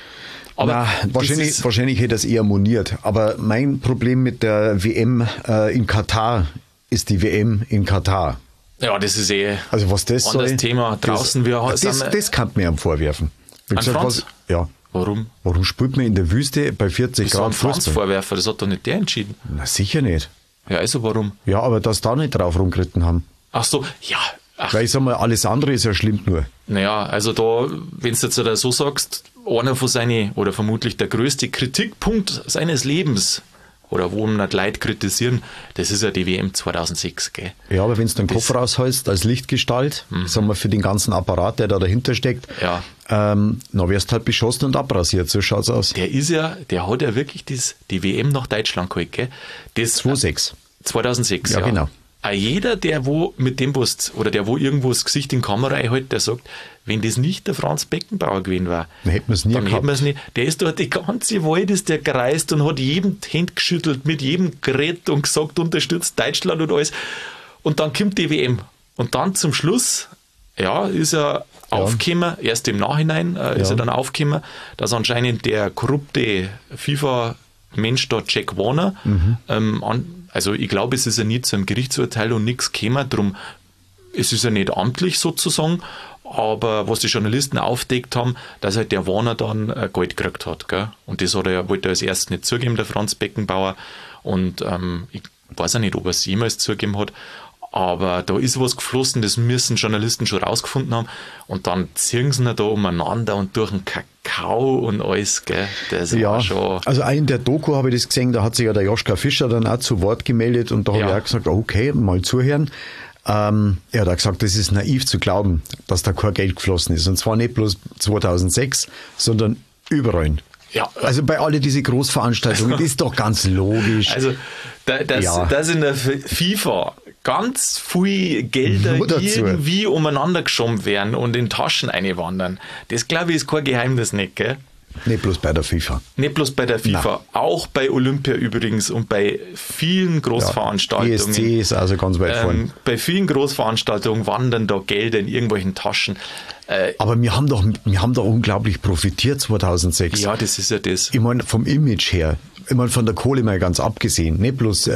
Aber wahrscheinlich hätte er es eher moniert. Aber mein Problem mit der WM in Katar ist die WM in Katar. Ja, das ist also was das anderes Thema. Draußen das kann man ihm vorwerfen. An Franz? Ja. Warum? Warum spielt man in der Wüste bei 40 Grad Fußball? Franz Vorwerfer, das hat doch nicht der entschieden. Na, sicher nicht. Ja, also warum? Ja, aber dass da nicht drauf rumgeritten haben. Ach so, ja. Weil ich sag mal, alles andere ist ja schlimm nur. Naja, also da, wenn du jetzt so sagst, einer von seinen, oder vermutlich der größte Kritikpunkt seines Lebens, oder wo ihn nicht Leute kritisieren, das ist ja die WM 2006, gell? Ja, aber wenn du den Kopf rausholst als Lichtgestalt, sagen wir für den ganzen Apparat, der da dahinter steckt, dann wärst du halt beschossen und abrasiert, so schaut's aus. Der hat ja wirklich die WM nach Deutschland geholt, gell? 2006. 2006, ja. Genau. Auch jeder, der wo irgendwo das Gesicht in die Kamera einhält, der sagt, wenn das nicht der Franz Beckenbauer gewesen war, dann hätten wir es nie gehabt. Hätten wir es nicht. Der ist dort die ganze Welt ist der gereist und hat jedem die Hände geschüttelt, mit jedem geredet und gesagt, unterstützt Deutschland und alles. Und dann kommt die WM. Und dann zum Schluss, ist er aufgekommen, erst im Nachhinein ist er dann aufgekommen, dass anscheinend der korrupte FIFA-Mensch da, Jack Warner, also ich glaube, es ist ja nie zu einem Gerichtsurteil und nichts gekommen, drum, es ist ja nicht amtlich sozusagen, aber was die Journalisten aufgedeckt haben, dass halt der Warner dann Geld gekriegt hat, gell? Und das wollte er als erstes nicht zugeben, der Franz Beckenbauer, und ich weiß auch nicht, ob er es jemals zugeben hat, aber da ist was geflossen, das müssen Journalisten schon rausgefunden haben, und dann ziehen sie ihn da umeinander und durch den Kakao und alles, gell? Das war schon... Also auch in der Doku habe ich das gesehen, da hat sich ja der Joschka Fischer dann auch zu Wort gemeldet, und da habe ich auch gesagt, okay, mal zuhören. Er hat auch gesagt, das ist naiv zu glauben, dass da kein Geld geflossen ist, und zwar nicht bloß 2006, sondern überall. Ja. Also bei all diese Großveranstaltungen, das ist doch ganz logisch. Also, dass in der FIFA ganz viel Gelder irgendwie umeinander geschoben werden und in Taschen einwandern. Das, glaube ich, ist kein Geheimnis nicht, gell? Nicht bloß bei der FIFA. Nicht bloß bei der FIFA, nein. Auch bei Olympia übrigens und bei vielen Großveranstaltungen. ESC ist also ganz weit vorne. Bei vielen Großveranstaltungen wandern da Gelder in irgendwelchen Taschen. Aber wir haben doch unglaublich profitiert 2006. Ja, das ist ja das. Ich meine, vom Image her, ich meine, von der Kohle mal ganz abgesehen, nicht bloß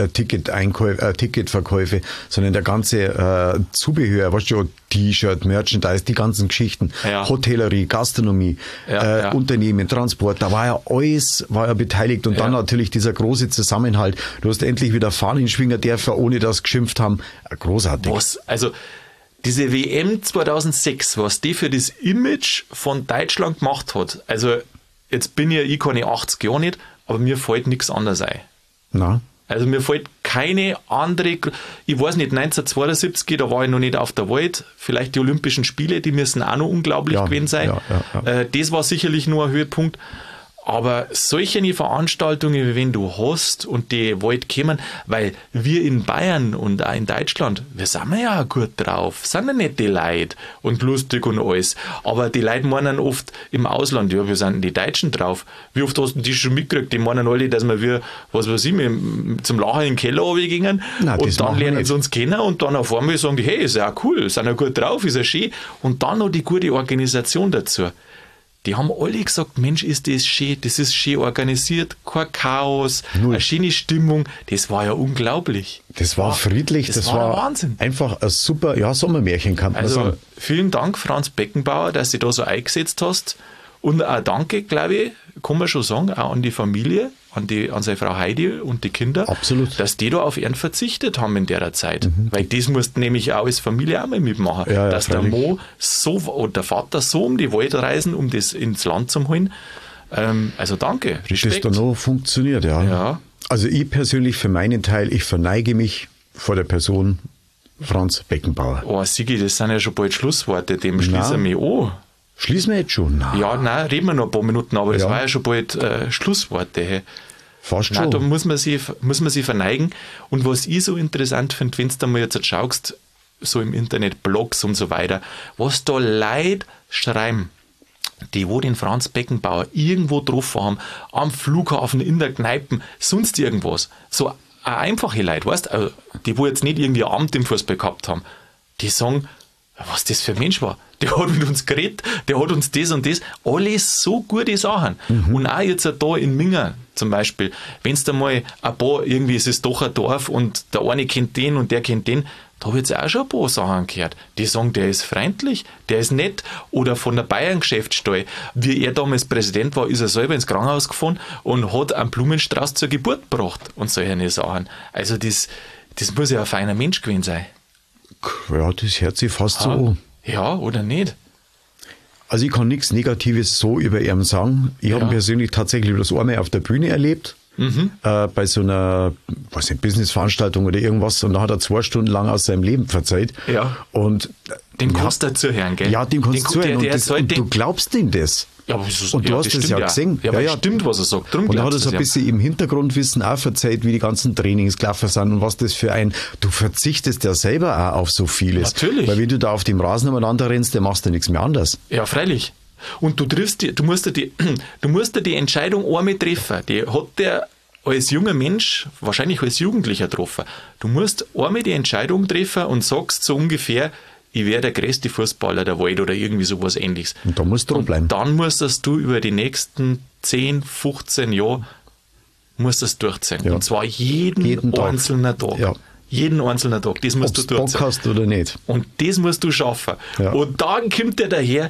Ticketverkäufe, sondern der ganze Zubehör, weißt du, T-Shirt, Merchandise, die ganzen Geschichten, ja. Hotellerie, Gastronomie, Unternehmen, Transport, da war ja alles beteiligt und dann natürlich dieser große Zusammenhalt. Du hast endlich wieder Fahnenschwinger dürfen, ohne dass geschimpft haben. Großartig. Also diese WM 2006, was die für das Image von Deutschland gemacht hat, also jetzt bin ich keine 80 Jahre nicht, aber mir fällt nichts anderes ein. Na? Also mir fällt keine andere, ich weiß nicht, 1972, da war ich noch nicht auf der Welt, vielleicht die Olympischen Spiele, die müssen auch noch unglaublich gewesen sein. Ja. Das war sicherlich nur ein Höhepunkt. Aber solche Veranstaltungen, wie wenn du hast und die wollt kommen, weil wir in Bayern und auch in Deutschland, wir sind ja gut drauf, sind ja nicht die Leute und lustig und alles. Aber die Leute meinen oft im Ausland, ja, wir sind die Deutschen drauf. Wie oft hast du die schon mitgekriegt? Die meinen alle, dass wir, was weiß ich, zum Lachen in den Keller runtergehen und dann lernen sie uns kennen und dann auf einmal sagen die, hey, ist ja cool, sind ja gut drauf, ist ja schön. Und dann noch die gute Organisation dazu. Die haben alle gesagt, Mensch, ist das schön, das ist schön organisiert, kein Chaos, eine schöne Stimmung. Das war ja unglaublich. Das war friedlich, das war Wahnsinn. Einfach ein super Sommermärchen, kann man sagen. Vielen Dank, Franz Beckenbauer, dass du da so eingesetzt hast. Und auch danke, glaube ich, kann man schon sagen, auch an die Familie, an seine Frau Heidi und die Kinder, absolut, dass die da auf ihn verzichtet haben in der Zeit. Weil das musst nämlich auch als Familie auch mal mitmachen. Ja, dass der Mo und der Vater so um die Welt reisen, um das ins Land zu holen. Also danke, Respekt. Das da noch funktioniert, ja. Also ich persönlich für meinen Teil, ich verneige mich vor der Person Franz Beckenbauer. Oh, Sigi, das sind ja schon bald Schlussworte, dem schließen wir an. Schließen wir jetzt schon? Nein. Ja, nein, reden wir noch ein paar Minuten, aber das war ja schon bald Schlussworte. Hey. Fast schon. Da muss man sich verneigen. Und was ich so interessant finde, wenn du mal jetzt schaust, so im Internet, Blogs und so weiter, was da Leute schreiben, die wo den Franz Beckenbauer irgendwo drauf haben, am Flughafen, in der Kneipe, sonst irgendwas. So einfache Leute, weißt du, also die wo jetzt nicht irgendwie ein Amt im Fußball gehabt haben, die sagen, was das für ein Mensch war. Der hat mit uns geredet, der hat uns das und das, alles so gute Sachen. Und auch jetzt da in Minga zum Beispiel, wenn es da mal ein paar, irgendwie ist es doch ein Dorf und der eine kennt den und der kennt den, da habe ich jetzt auch schon ein paar Sachen gehört. Die sagen, der ist freundlich, der ist nett. Oder von der Bayern-Geschäftsstelle, wie er damals Präsident war, ist er selber ins Krankenhaus gefahren und hat einen Blumenstrauß zur Geburt gebracht und solche Sachen. Also das muss ja ein feiner Mensch gewesen sein. Ja, das hört sich fast so an. Ja, oder nicht? Also ich kann nichts Negatives so über ihn sagen. Ich habe ihn persönlich tatsächlich das einmal auf der Bühne erlebt, bei so einer Business-Veranstaltung oder irgendwas, und da hat er 2 Stunden lang aus seinem Leben verzeiht. Ja. Und dem kannst du zuhören, gell? Ja, dem kannst du zuhören. Und du glaubst ihm das. Ja, und du hast das ja gesehen. Ja, aber stimmt, was er sagt. Und da hat er so ein bisschen im Hintergrundwissen auch verzeiht, wie die ganzen Trainings gelaufen sind und was das für du verzichtest ja selber auch auf so vieles. Natürlich. Weil wenn du da auf dem Rasen umeinander rennst, dann machst du nichts mehr anders. Ja, freilich. Und du musst dir die Entscheidung einmal treffen. Die hat der als junger Mensch, wahrscheinlich als Jugendlicher getroffen. Du musst einmal die Entscheidung treffen und sagst so ungefähr, ich wäre der größte Fußballer der Welt oder irgendwie sowas Ähnliches. Und da musst du dranbleiben. Dann musstest du über die nächsten 10, 15 Jahre durchziehen. Ja. Und zwar jeden einzelnen Tag. Ja. Jeden einzelnen Tag. Das musst du durchziehen. Bock hast oder nicht. Und das musst du schaffen. Ja. Und dann kommt der daher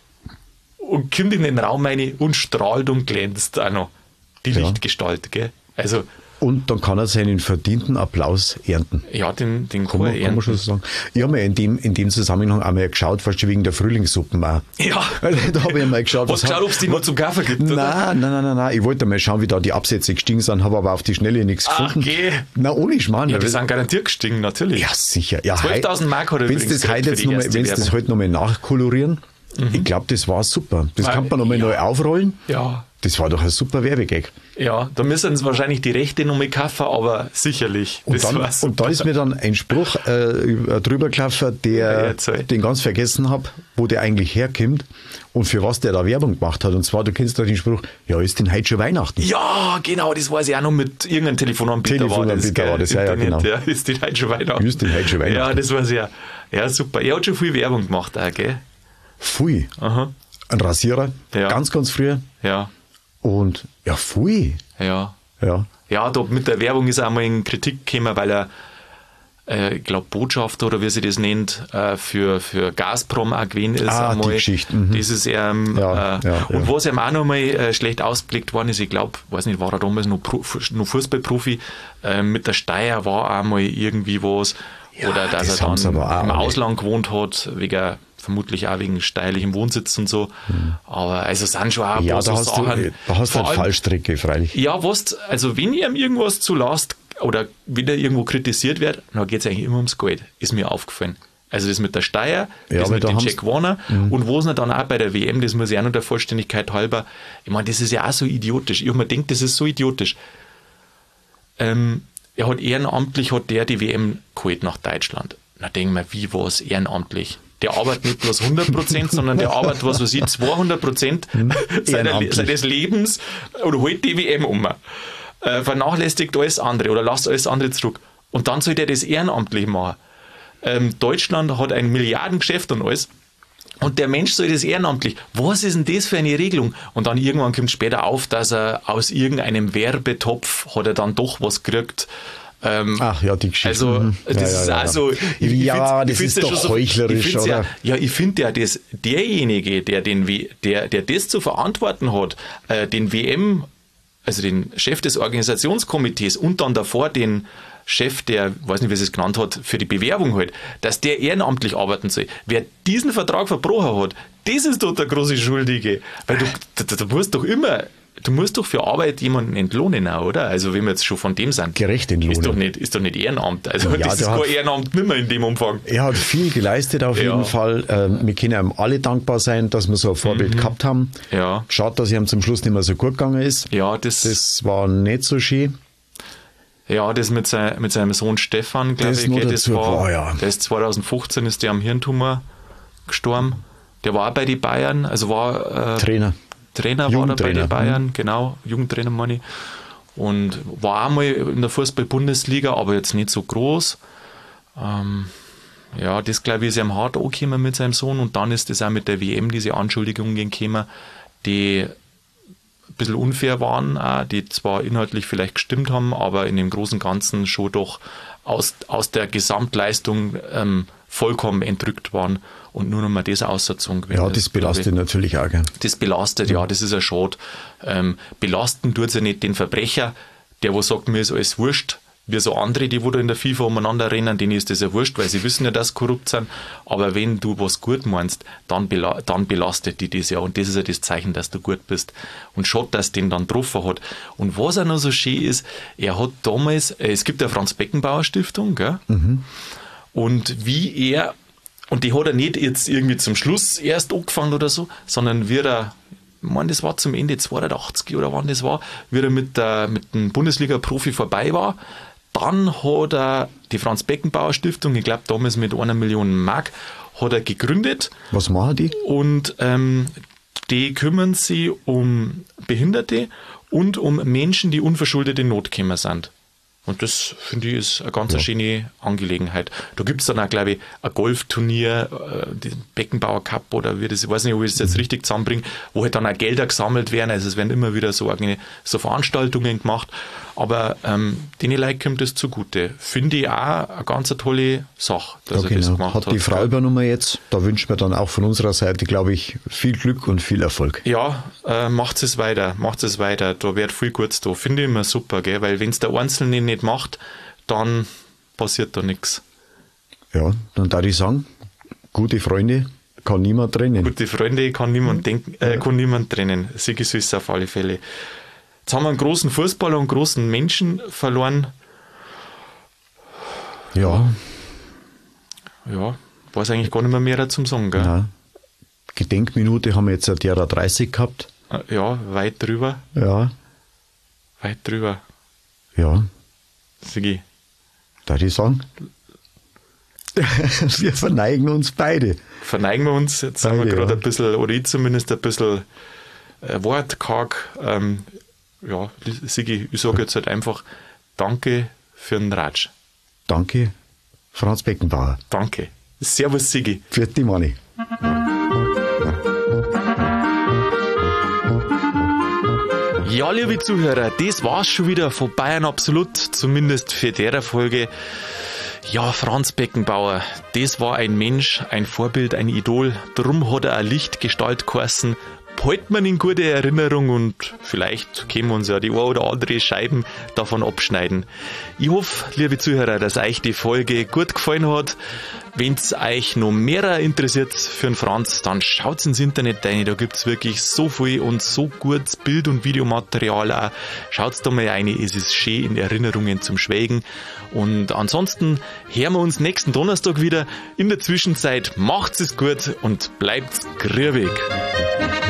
und kommt in den Raum rein und strahlt und glänzt auch noch. Die Lichtgestalt, gell? Also, und dann kann er seinen verdienten Applaus ernten. Ja, den kann man schon so sagen. Ich habe mir in dem Zusammenhang einmal geschaut, fast schon wegen der Frühlingssuppen auch. Ja. Da habe ich mal geschaut. Ob es die noch zum Kaffee gibt, oder? Nein. Ich wollte mal schauen, wie da die Absätze gestiegen sind, habe aber auf die Schnelle nichts gefunden. Okay. Na, ohne Schmarrn. Ja, die sind garantiert gestiegen, natürlich. Ja, sicher. Ja, 12.000 Mark hat er übrigens gekriegt für die erste Werbung. Wenn Sie das heute nochmal nachkolorieren, ich glaube, das war super. Das kann man nochmal neu aufrollen. Ja. das war doch ein super Werbegag. Ja, da müssen sie wahrscheinlich die Rechte noch mit kaufen, aber sicherlich. Und da ist mir dann ein Spruch drüber gelaufen, den ganz vergessen habe, wo der eigentlich herkommt und für was der da Werbung gemacht hat. Und zwar, du kennst doch den Spruch, ja, ist denn heute schon Weihnachten? Ja, genau, das weiß ich auch noch mit irgendeinem Telefonanbieter war das, ja, genau. Ja, ist denn heute schon Weihnachten? Ist denn heute schon Weihnachten? Ja, das weiß ich auch. Ja, super. Er hat schon viel Werbung gemacht auch, gell? Viel. Aha. Ein Rasierer, Ja. ganz früher. Ja. Und ja, viel. Ja. Ja. Ja, da mit der Werbung ist er einmal in Kritik gekommen, weil er, ich glaube, Botschafter oder wie sie das nennt, für Gazprom auch gewesen ist. Die Geschichte. Das ist er. Und was ihm auch nochmal schlecht ausgelegt worden ist, ich glaube, weiß nicht, war er damals noch Fußballprofi, mit der Steier war auch mal irgendwie was. Ja, oder dass das er haben sie dann aber auch im alle. Ausland gewohnt hat, vermutlich auch wegen steiligem Wohnsitz und so. Aber also sind schon auch ein Ja, paar da so hast Sachen. du halt Vor allem- Fallstricke, freilich. Ja, also wenn ihm irgendwas zu Last oder wenn er irgendwo kritisiert wird, dann geht es eigentlich immer ums Geld, ist mir aufgefallen. Also das mit der Steuer, Ja, das aber mit da dem haben's- Jack Warner und wo es dann auch bei der WM, das muss ich auch noch der Vollständigkeit halber, ich meine, das ist ja auch so idiotisch. Ich habe mir gedacht, das ist so idiotisch. Er hat ehrenamtlich die WM geholt nach Deutschland. Na denke ich mir, wie war es ehrenamtlich? Der arbeitet nicht bloß 100%, sondern der arbeitet, 200% seines Lebens oder holt die WM um. Vernachlässigt alles andere oder lasst alles andere zurück. Und dann soll der das ehrenamtlich machen. Deutschland hat ein Milliardengeschäft und alles. Und der Mensch soll das ehrenamtlich. Was ist denn das für eine Regelung? Und dann irgendwann kommt später auf, dass er aus irgendeinem Werbetopf hat er dann doch was gekriegt. Ach ja, die Geschichte. Also, das ist also. Das ist doch heuchlerisch, oder? Ich finde ja, dass derjenige, der das zu verantworten hat, den WM, also den Chef des Organisationskomitees und dann davor den Chef, der, weiß nicht, wie sie es genannt hat, für die Bewerbung halt, dass der ehrenamtlich arbeiten soll. Wer diesen Vertrag verbrochen hat, das ist doch der große Schuldige. Weil du musst doch für Arbeit jemanden entlohnen auch, oder? Also wenn wir jetzt schon von dem sind. Gerecht entlohnen. Ist doch nicht Ehrenamt. Also Ja, das ist kein Ehrenamt nicht mehr in dem Umfang. Er hat viel geleistet auf jeden Fall. Wir können ihm alle dankbar sein, dass wir so ein Vorbild gehabt haben. Ja. Schade, dass es ihm zum Schluss nicht mehr so gut gegangen ist. Ja, Das war nicht so schön. Ja, das mit seinem Sohn Stefan, glaube ich, der ist 2015 ist der am Hirntumor gestorben. Der war auch bei den Bayern, also war Trainer war er bei den Bayern, genau, Jugendtrainer meine ich. Und war auch mal in der Fußball-Bundesliga, aber jetzt nicht so groß. Ja, das glaube ich ist ihm hart angekommen mit seinem Sohn und dann ist das auch mit der WM, diese Anschuldigungen gekommen, die ein bisschen unfair waren, auch, die zwar inhaltlich vielleicht gestimmt haben, aber in dem großen und Ganzen schon doch aus der Gesamtleistung vollkommen entrückt waren und nur noch mal das ausgezogen werden. Ja, das belastet natürlich auch. Gell? Das belastet, ja, das ist ein Schade. Belasten tut es ja nicht den Verbrecher, der wo sagt, mir ist alles wurscht, wie so andere, die wo da in der FIFA umeinander rennen, denen ist das ja wurscht, weil sie wissen ja, dass sie korrupt sind. Aber wenn du was gut meinst, dann belastet die das ja. Und das ist ja das Zeichen, dass du gut bist. Und schaut, dass den dann getroffen hat. Und was auch noch so schön ist, er hat damals, es gibt ja Franz-Beckenbauer-Stiftung, gell? Und wie er, und die hat er nicht jetzt irgendwie zum Schluss erst angefangen oder so, sondern wie er, ich meine, das war zum Ende 82 oder wann das war, wie er mit dem Bundesliga-Profi vorbei war, dann hat er die Franz-Beckenbauer-Stiftung, ich glaube damals mit 1 Million Mark, hat er gegründet. Was machen die? Und die kümmern sich um Behinderte und um Menschen, die unverschuldet in Not gekommen sind. Und das, finde ich, ist eine ganz schöne Angelegenheit. Da gibt es dann auch, glaube ich, ein Golfturnier, den Beckenbauer Cup oder wie das, ich weiß nicht, ob ich das jetzt richtig zusammenbringe, wo halt dann auch Gelder gesammelt werden. Also es werden immer wieder so Veranstaltungen gemacht. Aber den Leuten kommt das zugute. Finde ich auch eine ganz tolle Sache, dass er das gemacht hat. Hat die Frau übernommen jetzt. Da wünschen wir dann auch von unserer Seite, glaube ich, viel Glück und viel Erfolg. Ja, macht es weiter. Da wird viel Gutes da. Finde ich immer super, gell? Weil wenn es der Einzelne nicht macht, dann passiert da nichts. Ja, dann darf ich sagen, gute Freunde kann niemand trennen. Gute Freunde kann niemand kann niemand trennen. Sigi Süß auf alle Fälle. Jetzt haben wir einen großen Fußballer und einen großen Menschen verloren. Ja. Ja, weiß eigentlich gar nicht mehr zum sagen, gell? Nein. Gedenkminute haben wir jetzt derer 30 gehabt. Ja, weit drüber. Ja. Weit drüber. Ja. Sigi. Darf ich sagen? Wir verneigen uns beide. Verneigen wir uns. Jetzt sind wir gerade ein bisschen, oder ich zumindest ein bisschen wortkarg. Ja, Sigi, ich sage jetzt halt einfach danke für den Ratsch. Danke, Franz Beckenbauer. Danke. Servus, Sigi. Für die Manni. Ja, liebe Zuhörer, das war's schon wieder von Bayern Absolut, zumindest für der Folge. Ja, Franz Beckenbauer, das war ein Mensch, ein Vorbild, ein Idol. Drum hat er eine Lichtgestalt geheißen. Behalten wir ihn in gute Erinnerung und vielleicht können wir uns ja die eine oder andere Scheiben davon abschneiden. Ich hoffe, liebe Zuhörer, dass euch die Folge gut gefallen hat. Wenn es euch noch mehr interessiert für den Franz, dann schaut ins Internet rein. Da gibt es wirklich so viel und so gutes Bild- und Videomaterial auch. Schaut da mal rein, es ist schön in Erinnerungen zum Schwelgen. Und ansonsten hören wir uns nächsten Donnerstag wieder. In der Zwischenzeit macht's es gut und bleibt grübig.